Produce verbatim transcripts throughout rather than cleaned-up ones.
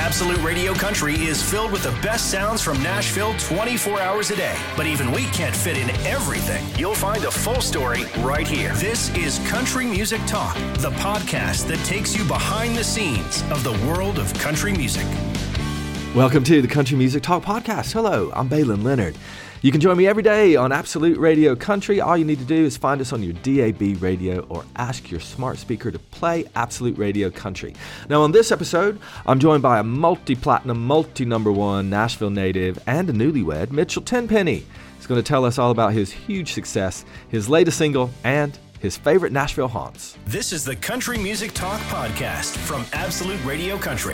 Absolute Radio Country is filled with the best sounds from Nashville twenty-four hours a day. But even we can't fit in everything. You'll find a full story right here. This is Country Music Talk, the podcast that takes you behind the scenes of the world of country music. Welcome to the Country Music Talk podcast. Hello, I'm Baylon Leonard. You can join me every day on Absolute Radio Country. All you need to do is find us on your D A B radio or ask your smart speaker to play Absolute Radio Country. Now, on this episode, I'm joined by a multi-platinum, multi-number one Nashville native and a newlywed, Mitchell Tenpenny. He's going to tell us all about his huge success, his latest single, and his favorite Nashville haunts. This is the Country Music Talk podcast from Absolute Radio Country.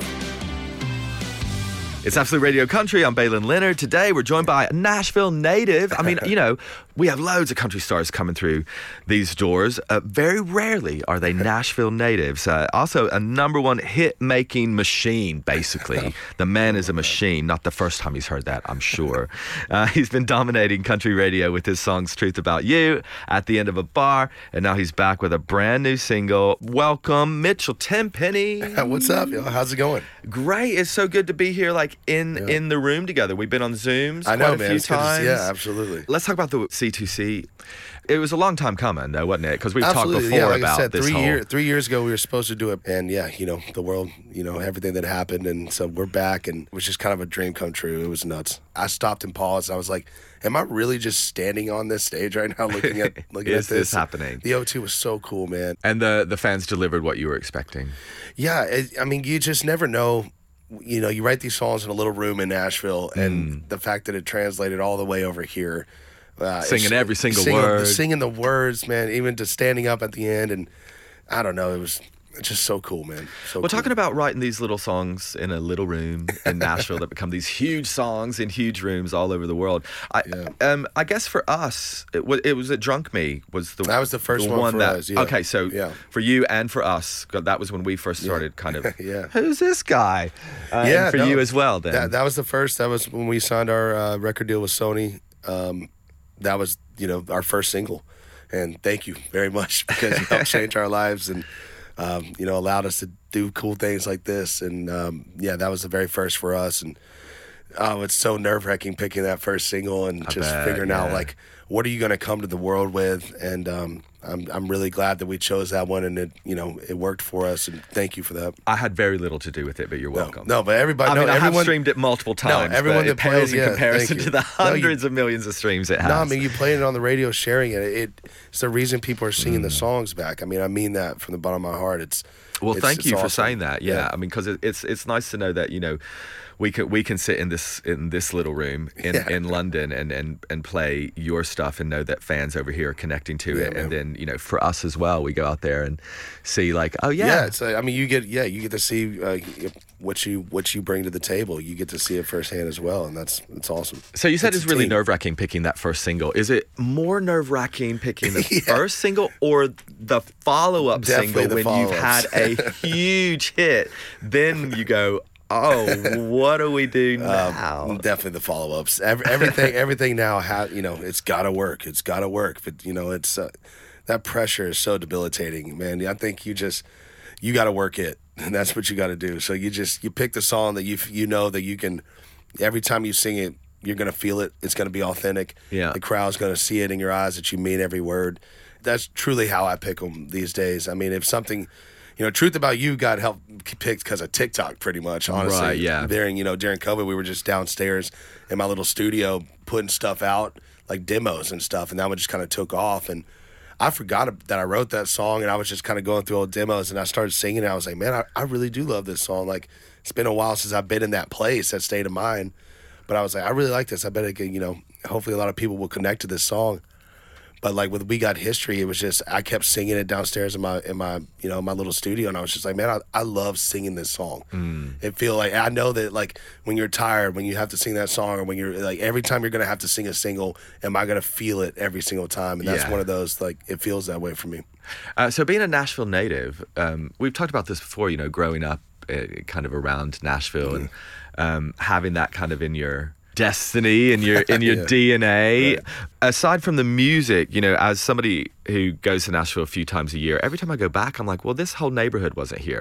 It's Absolute Radio Country. I'm Baylon Leonard. Today, we're joined by a Nashville native. I mean, you know, we have loads of country stars coming through these doors. Uh, very rarely are they Nashville natives. Uh, also, a number one hit-making machine, basically. The man is a machine. Not the first time he's heard that, I'm sure. Uh, he's been dominating country radio with his songs Truth About You, At the End of a Bar, and now he's back with a brand new single. Welcome, Mitchell Tenpenny. What's up, y'all? How's it going? Great. It's so good to be here, like, in yeah. in the room together. We've been on Zooms I know, quite a man. few It's good to times. see- yeah, absolutely. Let's talk about the C two C. It was a long time coming, though, wasn't it? Because we've Absolutely. talked before yeah, like about I said, this three whole... year, three years ago we were supposed to do it, and yeah, you know, the world, you know, everything that happened, and so we're back, and it was just kind of a dream come true. It was nuts. I stopped and paused. I was like, am I really just standing on this stage right now, looking at looking Is at this? this happening? The O two was so cool, man. And the the fans delivered what you were expecting. Yeah, it, I mean, you just never know. You know, you write these songs in a little room in Nashville, and Mm. the fact that it translated all the way over here. Uh, Singing it's- every single singing, word. Singing the words, man, even to standing up at the end. And I don't know, it was just so cool, man. So Well, cool. talking about writing these little songs in a little room in Nashville that become these huge songs in huge rooms all over the world. I Yeah. um I guess for us, it was it was a Drunk Me was the That was the first one for that, us, yeah. Okay, so Yeah. for you and for us, that was when we first started kind of. Yeah. Who's this guy? Uh, Yeah, and for no, you as well. Then That, that was the first. That was when we signed our uh, record deal with Sony. Um, that was, you know, our first single. And thank you very much, because it helped change our lives and, um, you know, allowed us to do cool things like this. And, um, yeah, that was the very first for us. And, oh, it's so nerve-wracking picking that first single and I just bet, figuring out, yeah. like, what are you going to come to the world with? And um, I'm I'm really glad that we chose that one, and it, you know, it worked for us. And thank you for that. I had very little to do with it, but you're No, welcome. no, but everybody, I no, mean, I have everyone, streamed it multiple times. everyone but it that played- pales in yeah, comparison thank to you. the No, you- hundreds of millions of streams it has. No, I mean, you playing it on the radio, sharing it. it it's the reason people are singing the songs back. I mean, I mean that from the bottom of my heart. It's Well, it's- thank it's you for awesome. saying that. Yeah, I mean, because it, it's it's nice to know that, you know, we can we can sit in this in this little room in, Yeah. in London and, and and play your stuff and know that fans over here are connecting to Yeah, it, and man. then, you know, for us as well, we go out there and see like, oh Yeah, yeah, it's. Uh, I mean, you get yeah, you get to see uh, what you what you bring to the table. You get to see it firsthand as well, and that's it's awesome. So you said it's, a really team. nerve wracking picking that first single. Is it more nerve wracking picking the Yeah. first single or the follow up Definitely single the when you've had follow-ups. a huge hit? Then you go, oh, what do we do now? Um, definitely the follow ups. Every, everything everything now ha you know it's got to work. It's got to work. But you know it's uh, that pressure is so debilitating, man. I think you just you got to work it, and that's what you got to do. So you just you pick the song that you you know that you can. Every time you sing it, you're gonna feel it. It's gonna be authentic. Yeah. The crowd's gonna see it in your eyes that you mean every word. That's truly how I pick them these days. I mean, if something, you know, Truth About You got help picked because of TikTok, pretty much. Honestly, Right, yeah. During you know during COVID, we were just downstairs in my little studio putting stuff out, like demos and stuff, and that one just kind of took off. And I forgot that I wrote that song, and I was just kind of going through old demos, and I started singing it. I was like, man, I, I really do love this song. Like, it's been a while since I've been in that place, that state of mind. But I was like, I really like this. I bet it can, you know, hopefully a lot of people will connect to this song. But like with We Got History, it was just I kept singing it downstairs in my in my you know my little studio, and I was just like, man, I, I love singing this song. Mm. It feel like I know that like when you're tired, when you have to sing that song, or when you're like every time you're gonna have to sing a single, am I gonna feel it every single time? And that's Yeah. one of those like it feels that way for me. Uh, so being a Nashville native, um, we've talked about this before, you know, growing up uh, kind of around Nashville and um, having that kind of in your destiny and your in your Yeah. D N A. Right. Aside from the music, you know, as somebody who goes to Nashville a few times a year, every time I go back, I'm like, well, this whole neighborhood wasn't here.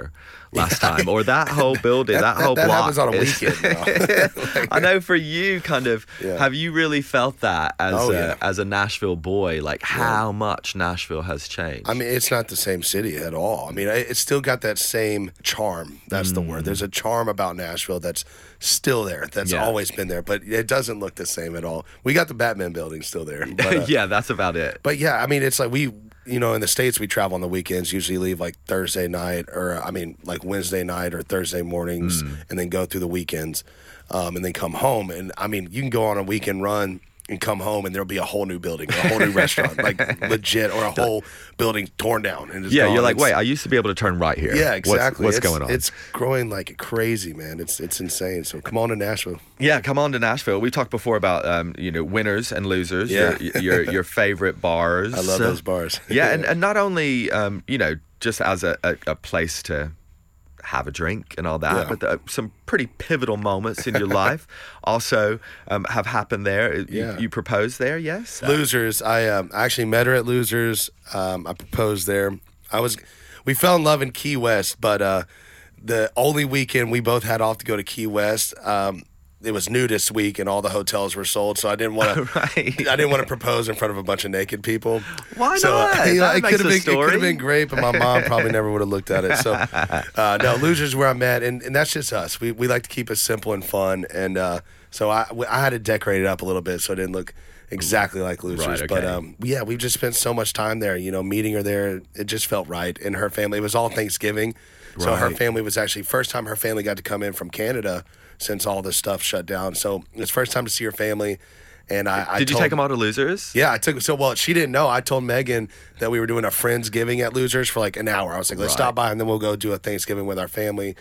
last time, or that whole building, that, that, whole that block. happens on a is- weekend now. Like, I know for you, kind of, Yeah. have you really felt that as Oh, a, yeah. as a Nashville boy, like how much Nashville has changed? I mean, it's not the same city at all. I mean, it- it's still got that same charm. That's the word. There's a charm about Nashville that's still there. That's Yeah. always been there, but it doesn't look the same at all. We got the Batman building still there. But, uh, yeah, that's about it. But yeah, I mean, it's like we, you know, in the States, we travel on the weekends, usually leave like Thursday night or, I mean, like Wednesday night or Thursday mornings and then go through the weekends um, and then come home. And I mean, you can go on a weekend run and come home and there'll be a whole new building, or a whole new restaurant, like legit, or a whole building torn down. And it's Yeah, gone. you're like, It's- wait, I used to be able to turn right here. Yeah, What's- exactly. What's, It's- going on? It's growing like crazy, man. It's it's insane. So come on to Nashville. Yeah, come on to Nashville. We talked before about um, you know, winners and losers. Yeah. Your, your your favorite bars. I love those bars. Yeah, and, and not only um, you know, just as a, a, a place to have a drink and all that, Yeah. but the, some pretty pivotal moments in your life also um, have happened there. You, Yeah. you proposed there, yes? Losers. I um, actually met her at Losers. Um, I proposed there. I was, we fell in love in Key West, but uh, the only weekend we both had off to go to Key West, um, it was nudist week and all the hotels were sold. So I didn't want to. Right. I didn't want to propose in front of a bunch of naked people. Why so, not? Uh, you know, That it makes could have a been. It story. could have been great, but my mom probably never would have looked at it. So uh, no, Losers is where I met, and, and that's just us. We we like to keep it simple and fun, and uh, so I I had to decorate it up a little bit so it didn't look exactly like Losers. Right, okay. But um, yeah, we've just spent so much time there. You know, meeting her there, it just felt right. And her family, it was all Thanksgiving, so her Right. family was actually first time her family got to come in from Canada since all this stuff shut down. So it's first time to see her family. And I, I Did you told, take them all to losers? Yeah, I took so well. She didn't know. I told Megan that we were doing a Friendsgiving at Losers for like an hour. I was like, let's Right. stop by and then we'll go do a Thanksgiving with our family.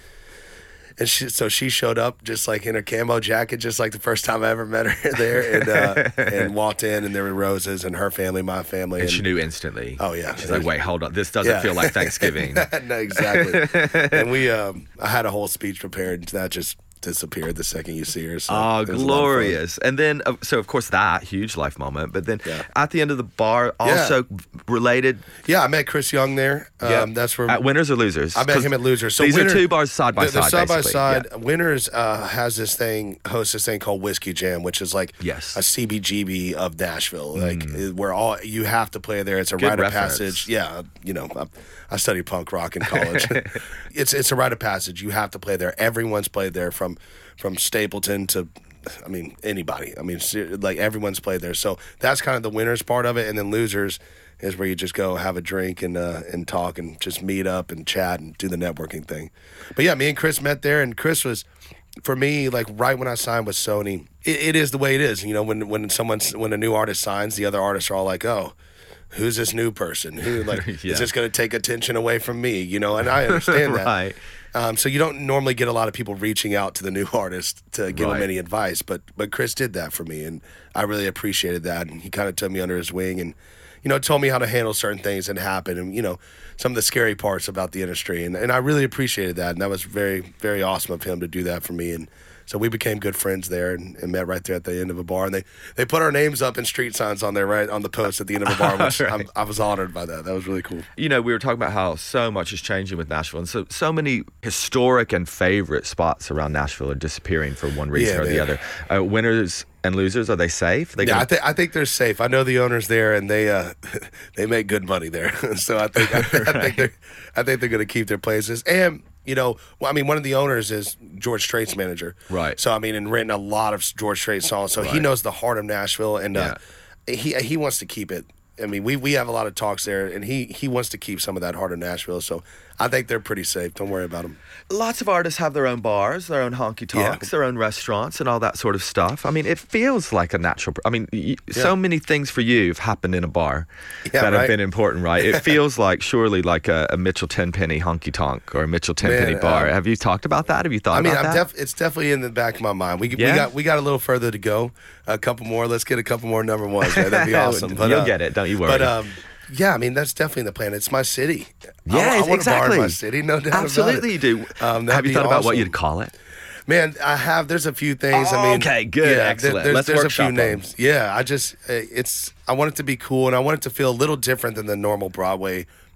And she, so she showed up just like in her camo jacket, just like the first time I ever met her there, and uh, and walked in, and there were roses and her family, my family, And she knew instantly. Oh, yeah. She's like, wait, hold on. This doesn't Yeah. feel like Thanksgiving. no, exactly. And we, um, I had a whole speech prepared. That just disappeared the second you see her. So Oh, it was a lot of fun. glorious. And then, uh, so of course, that huge life moment. But then Yeah. at the end of the bar, also related. Yeah, I met Chris Young there. Um, Yeah. That's where At Winners or Losers? I met 'Cause him at Losers. So these Winner- are two bars side by the, the side. side by basically. side. Yeah. Winners uh, has this thing, hosts this thing called Whiskey Jam, which is like Yes. a C B G B of Nashville, like uh, where all you have to play there. It's a Good rite of reference. passage. Yeah, you know, I, I studied punk rock in college. it's it's a rite of passage. You have to play there. Everyone's played there from from Stapleton to. I mean, anybody. I mean, ser- like everyone's played there. So that's kind of the winners part of it, and then losers is where you just go have a drink and uh, and talk and just meet up and chat and do the networking thing. But yeah, me and Chris met there, and Chris was, for me, like right when I signed with Sony, it, it is the way it is. You know, when when someone's when a new artist signs, the other artists are all like, oh. Who's this new person? Who like Yeah. is this going to take attention away from me? You know, and I understand that. Right. Um, so you don't normally get a lot of people reaching out to the new artist to give Right. them any advice, but but Chris did that for me, and I really appreciated that. And he kind of took me under his wing, and you know, told me how to handle certain things that happen, and you know, some of the scary parts about the industry, and and I really appreciated that, and that was very very awesome of him to do that for me, and. So we became good friends there and, and met right there at the end of a bar. And they, they put our names up in street signs on there, right on the post at the end of a bar, which Right. I'm, I was honored by that. That was really cool. You know, we were talking about how so much is changing with Nashville, and so so many historic and favorite spots around Nashville are disappearing for one reason Yeah, or the man. other. Uh, winners and losers, are they safe? They Yeah, gonna- I think I think they're safe. I know the owners there, and they uh, they make good money there. so I think I, think they're I think they're going to keep their places. And you know, well, I mean, one of the owners is George Strait's manager, Right. So I mean, and written a lot of George Strait songs, so he Right. knows the heart of Nashville, and uh, he he wants to keep it. I mean, we we have a lot of talks there, and he he wants to keep some of that heart of Nashville. So I think they're pretty safe. Don't worry about them. Lots of artists have their own bars, their own honky Yeah. tonks, their own restaurants, and all that sort of stuff. I mean, it feels like a natural. I mean, y- Yeah. so many things for you have happened in a bar Yeah, that have right. been important, right? It feels like surely like a, a Mitchell Tenpenny honky tonk or a Mitchell Tenpenny Man, bar. uh, have you talked about that? Have you thought I mean, about I'm that? def- it's definitely in the back of my mind. We Yeah? we got we got a little further to go. A couple more. Let's get a couple more number ones. Right? That'd be awesome. But, You'll uh, get it. Don't you worry. But um, yeah, I mean that's definitely the plan. It's my city. I, yeah, I want exactly. a bar in my city, no doubt Absolutely, about it. you do. Um, that'd have you be thought about what awesome. you'd call it? Man, I have. There's a few things. I Oh, mean, okay, good, yeah, there- excellent. there's Let's there's a workshop few 'em. names. Yeah, I just uh, it's I want it to be cool, and I want it to feel a little different than the normal Broadway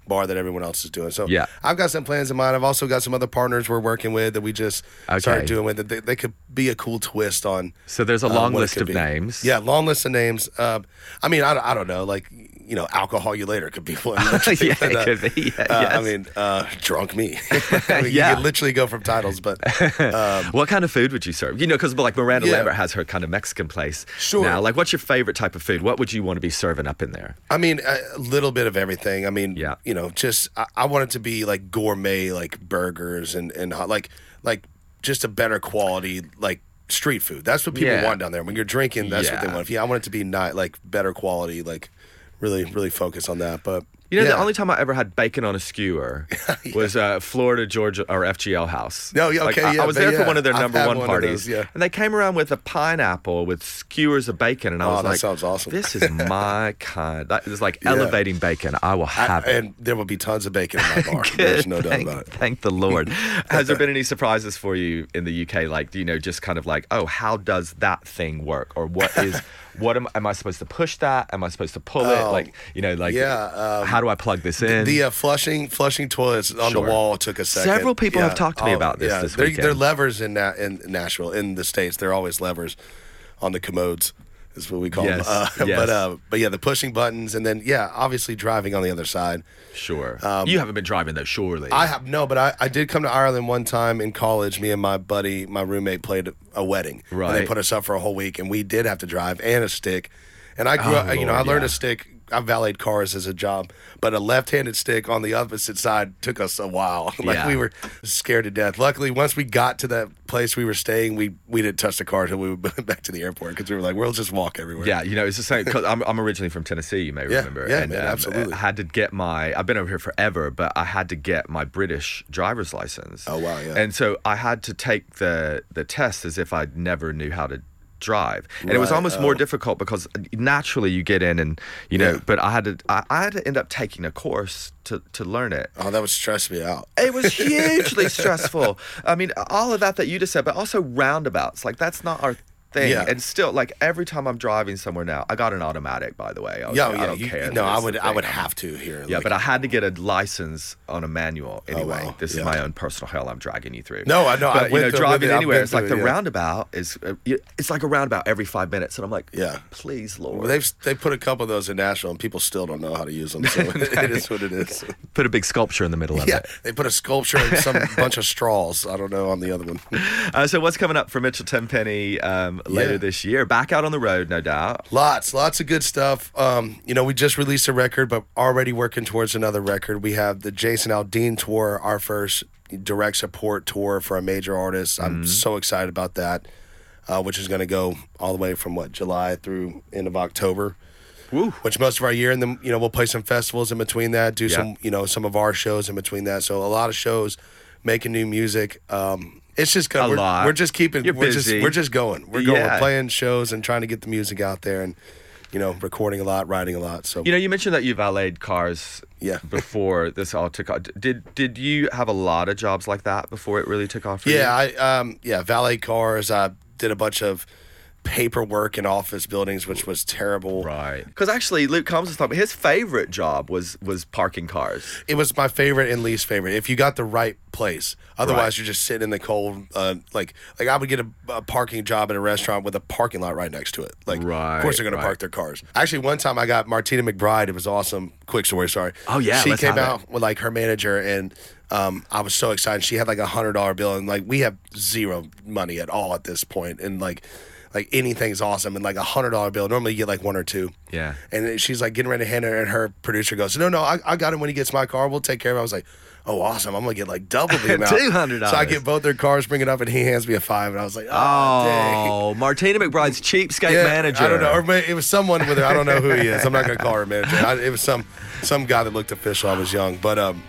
bar that everyone else is doing. So Yeah. I've got some plans in mind. I've also got some other partners we're working with that we just Okay. started doing with. That they, they could be a cool twist on. So there's a uh, long what it list could of be. names. Yeah, long list of names. Uh, I mean, I, don't- I don't know, like you know, alcohol you later could be one. Yeah, But, uh, it could be. Yeah, uh, yes. I mean, uh, drunk me. I mean, Yeah. You could literally go from titles, but um, What kind of food would you serve? You know, because like Miranda Yeah. Lambert has her kind of Mexican place. Sure. Now, like, what's your favorite type of food? What would you want to be serving up in there? I mean, a a little bit of everything. I mean, Yeah. you know, just I, I want it to be like gourmet, like burgers and and hot- like like just a better quality, like street food. That's what people Yeah. want down there. When you're drinking, that's what they Yeah. want. If yeah, I want it to be not like better quality, like really really focus on that. But You know, yeah. the only time I ever had bacon on a skewer was uh, Florida Georgia or F G L House. No, yeah, Like, okay, I, yeah, I was but there for yeah, one of their I've number had one one of parties, those, yeah. and they came around with a pineapple with skewers of bacon, and I Oh, was that like, sounds awesome. "This is my kind." That is like Yeah. elevating bacon. I will I- have it. and there will be tons of bacon in my bar. There's no doubt thank, about it. Thank the Lord. Has there been any surprises for you in the U K? Like, you know, just kind of like, oh, how does that thing work? Or what is, what am, am I supposed to push that? Am I supposed to pull it? Oh, Like, you know, like, yeah, um, how do I plug this in? The uh, flushing flushing toilets on Sure. the wall took a second. Several people have talked to me about this yeah, this they're, weekend. They're levers in Na- in Nashville, in the States. They're always levers on the commodes. Is what we call Yes, them. Uh, yes. But uh, but yeah, the pushing buttons, and then yeah, obviously driving on the other side. Sure. you haven't been driving though, surely. Um, I have no, but I, I did come to Ireland one time in college. Me and my buddy, my roommate, played a wedding. And Right. they put us up for a whole week, and we did have to drive and a stick. And I grew Oh, up, you know, I Lord, learned yeah. a stick. I valeted cars as a job, but a left-handed stick on the opposite side took us a while. like Yeah. we were scared to death. Luckily, once we got to that place we were staying, we we didn't touch the car until we went back to the airport because we were like, we'll just walk everywhere. Yeah, you know, it's the same. Cause I'm, I'm originally from Tennessee, you may Yeah, remember. yeah, and, man, absolutely. I had to get my, I've been over here forever, but I had to get my British driver's license. Oh, wow, yeah. And so I had to take the, the test as if I never knew how to drive. And it was Right, almost more oh. difficult because naturally you get in and, you know, Yeah. but I had to, I, I had to end up taking a course to, to learn it. Oh, that would stress me out. It was hugely stressful. I mean, all of that that you just said, but also roundabouts. Like, that's not our thing. Yeah. And still, like, every time I'm driving somewhere now, I got an automatic, by the way. I was Yeah, like, yeah. I don't you- care. no, I That's would the I would thing. have to here. Yeah, like- but I had to get a license on a manual anyway. wow. This Yeah. is my own personal hell I'm dragging you through. No, I know. I But, you went know, through- driving I've anywhere, been it's like through the it, yeah. roundabout is, uh, you- it's like a roundabout every five minutes. And I'm like, Yeah. please, Lord. Well, they've they put a couple of those in Nashville, and people still don't know how to use them. So it is what it is. Put a big sculpture in the middle of Yeah, it. they put a sculpture and some bunch of straws. I don't know on the other one. Uh, so what's coming up for Mitchell Tenpenny um, later Yeah. this year? Back out on the road, no doubt. Lots, lots of good stuff. Um, you know, we just released a record, but already working towards another record. We have the Jason Aldean tour, our first direct support tour for a major artist. I'm so excited about that, uh, which is going to go all the way from what July through end of October. Woo. Which most of our year, and then you know we'll play some festivals in between that, do Yeah. some you know some of our shows in between that. So a lot of shows, making new music. Um, it's just good. A We're, lot. we're just keeping. You're we're busy. just we're just going. We're going. Yeah. We're playing shows and trying to get the music out there, and you know recording a lot, writing a lot. So You know, you mentioned that you valeted cars Yeah. before this all took off. Did did you have a lot of jobs like that before it really took off for yeah, you? I um yeah valet cars. I did a bunch of paperwork in office buildings, which was terrible. Right. Because actually, Luke Combs was talking. His favorite job was was parking cars. It was my favorite and least favorite. If you got the right place, otherwise Right. you're just sitting in the cold. Uh, like, like I would get a, a parking job at a restaurant with a parking lot right next to it. Like, Right, of course they're gonna right. park their cars. Actually, one time I got Martina McBride. It was awesome. Quick story. Sorry. Oh, yeah, She let's came have it. out with like her manager and. Um, I was so excited. She had like a hundred dollar bill, and like we have zero money at all at this point, and like, like anything's awesome, and like a hundred dollar bill. Normally you get like one or two. Yeah. And she's like getting ready to hand her, and her producer goes, "No, no, I, I got him when he gets my car. We'll take care of it." I was like, "Oh, awesome! I'm gonna get like double the amount." two hundred dollars. So I get both their cars, bring it up, and he hands me a five, and I was like, "Oh, dang." Oh, Martina McBride's cheapskate Yeah, manager. I don't know. Or ma- it was someone with her. I don't know who he is. I'm not gonna call her manager. I, it was some some guy that looked official. I was young, but um,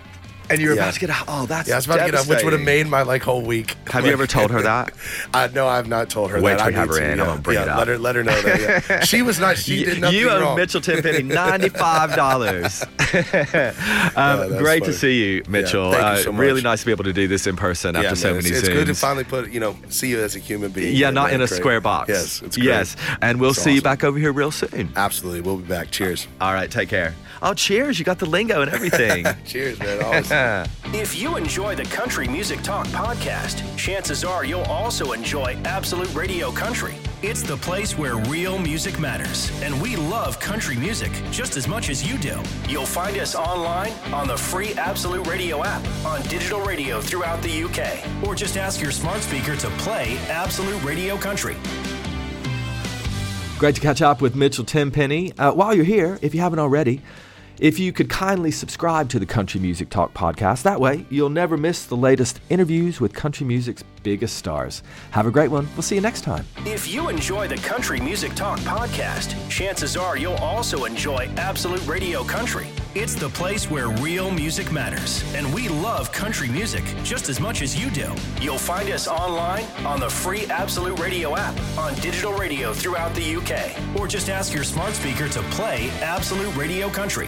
And you were Yeah. about to get up. Oh, that's Yeah, I was about to get up, which would have devastating. made my like whole week. Have you ever told her that? Uh, no, I've not told her Wait that. till I we have need her to, in. Yeah, I'm gonna bring yeah, it up. Let her, let her know that. Yeah. She was nice. She did nothing You owe wrong. Mitchell Tenpenny ninety-five dollars. um, that's great to funny. see you, Mitchell. thank you so uh, really much. nice to be able to do this in person Yeah, after man, so it's, many it's Zooms. good to finally put you know see you as a human being. yeah, not man, in a great. square box. Yes, it's great. Yes, and we'll It's see you awesome. back over here real soon. Absolutely, we'll be back. Cheers. All right, take care. Oh, cheers! You got the lingo and everything. Cheers, man. Always. If you enjoy the Country Music Talk podcast, chances are you'll also enjoy Absolute Radio Country. It's the place where real music matters, and we love country music just as much as you do. You'll find us online on the free Absolute Radio app, on digital radio throughout the U K, or just ask your smart speaker to play Absolute Radio Country. Great to catch up with Mitchell Tenpenny. Uh, while you're here, if you haven't already, if you could kindly subscribe to the Country Music Talk podcast, that way you'll never miss the latest interviews with country music's biggest stars. Have a great one. We'll see you next time. If you enjoy the Country Music Talk podcast, chances are you'll also enjoy Absolute Radio Country. It's the place where real music matters, and we love country music just as much as you do. You'll find us online on the free Absolute Radio app, on digital radio throughout the U K, or just ask your smart speaker to play Absolute Radio Country.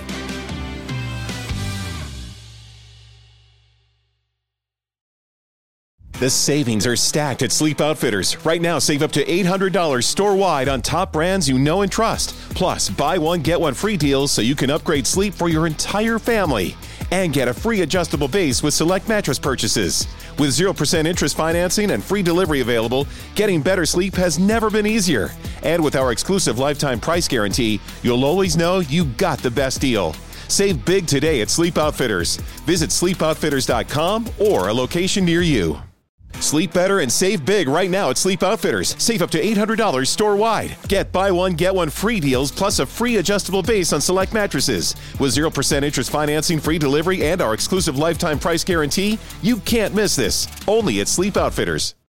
The savings are stacked at Sleep Outfitters. Right now, save up to eight hundred dollars store-wide on top brands you know and trust. Plus, buy one, get one free deals so you can upgrade sleep for your entire family. And get a free adjustable base with select mattress purchases. With zero percent interest financing and free delivery available, getting better sleep has never been easier. And with our exclusive lifetime price guarantee, you'll always know you got the best deal. Save big today at Sleep Outfitters. Visit sleep outfitters dot com or a location near you. Sleep better and save big right now at Sleep Outfitters. Save up to eight hundred dollars store-wide. Get buy one, get one free deals plus a free adjustable base on select mattresses. With zero percent interest financing, free delivery, and our exclusive lifetime price guarantee, you can't miss this. Only at Sleep Outfitters.